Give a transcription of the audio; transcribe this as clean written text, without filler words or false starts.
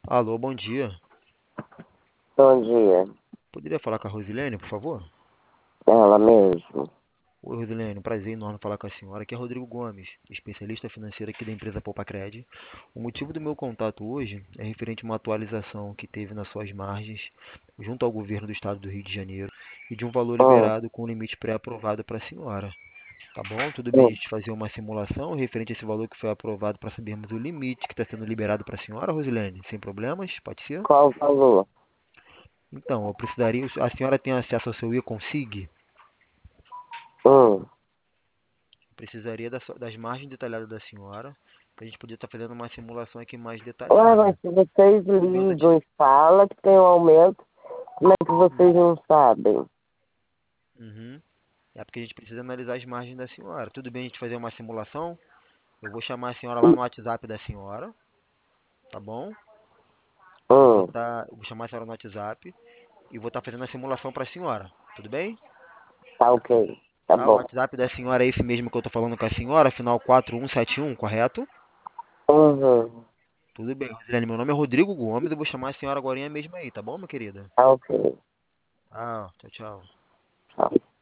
Alô, bom dia. Bom dia. Poderia falar com a Rosilene, por favor? Ela mesmo. Oi, Rosilene, um prazer enorme falar com a senhora. Aqui é Rodrigo Gomes, especialista financeiro aqui da empresa Poupacred. O motivo do meu contato hoje é referente a uma atualização que teve nas suas margens, junto ao governo do estado do Rio de Janeiro, e de um valor Hum, liberado com limite pré-aprovado para a senhora. Tá bom? Tudo bem a hum. gente fazer uma simulação referente a esse valor que foi aprovado para sabermos o limite que está sendo liberado para a senhora, Rosilene? Sem problemas? Pode ser? Qual o valor? Então, eu precisaria. A senhora tem acesso ao seu e-consig? Hum. Precisaria das margens detalhadas da senhora, para a gente poder estar fazendo uma simulação aqui mais Ué, mas detalhada. se vocês Tudo bem, eu tô te... ligam e falam que tem um aumento, como é que vocês não sabem? Uhum. É porque a gente precisa analisar as margens da senhora. Tudo bem a gente fazer uma simulação? Eu vou chamar a senhora lá E- no WhatsApp da senhora, tá bom? Hum, Eu vou chamar a senhora no WhatsApp e vou estar fazendo a simulação para a senhora. Tudo bem? tá ok. Tá Tá, o bom. WhatsApp da senhora é esse mesmo que eu tô falando com a senhora, final 4171, correto? Uhum. Tudo bem, Rosilene. Meu nome é Rodrigo Gomes, eu vou chamar a senhora agora mesmo aí, tá bom, minha querida? Tá ok. Ah, tchau, tchau. Tchau.